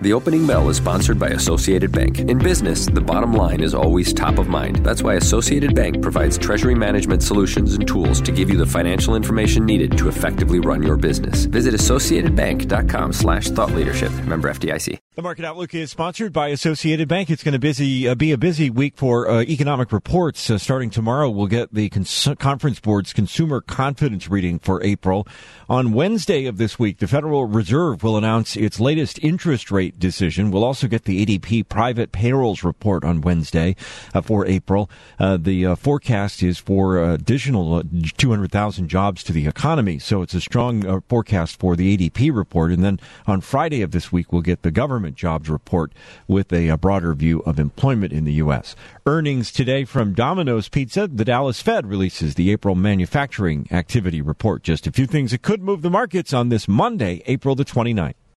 The Opening Bell is sponsored by Associated Bank. In business, the bottom line is always top of mind. That's why Associated Bank provides treasury management solutions and tools to give you the financial information needed to effectively run your business. Visit associatedbank.com/thoughtleadership. Member FDIC. The Market Outlook is sponsored by Associated Bank. It's going to be a busy week for economic reports. Starting tomorrow, we'll get the Conference Board's consumer confidence reading for April. On Wednesday of this week, the Federal Reserve will announce its latest interest rate decision. We'll also get the ADP private payrolls report on Wednesday for April. The forecast is for additional 200,000 jobs to the economy. So it's a strong forecast for the ADP report. And then on Friday of this week, we'll get the government jobs report with a broader view of employment in the U.S. Earnings today from Domino's Pizza. The Dallas Fed releases the April manufacturing activity report. Just a few things that could move the markets on this Monday, April the 29th.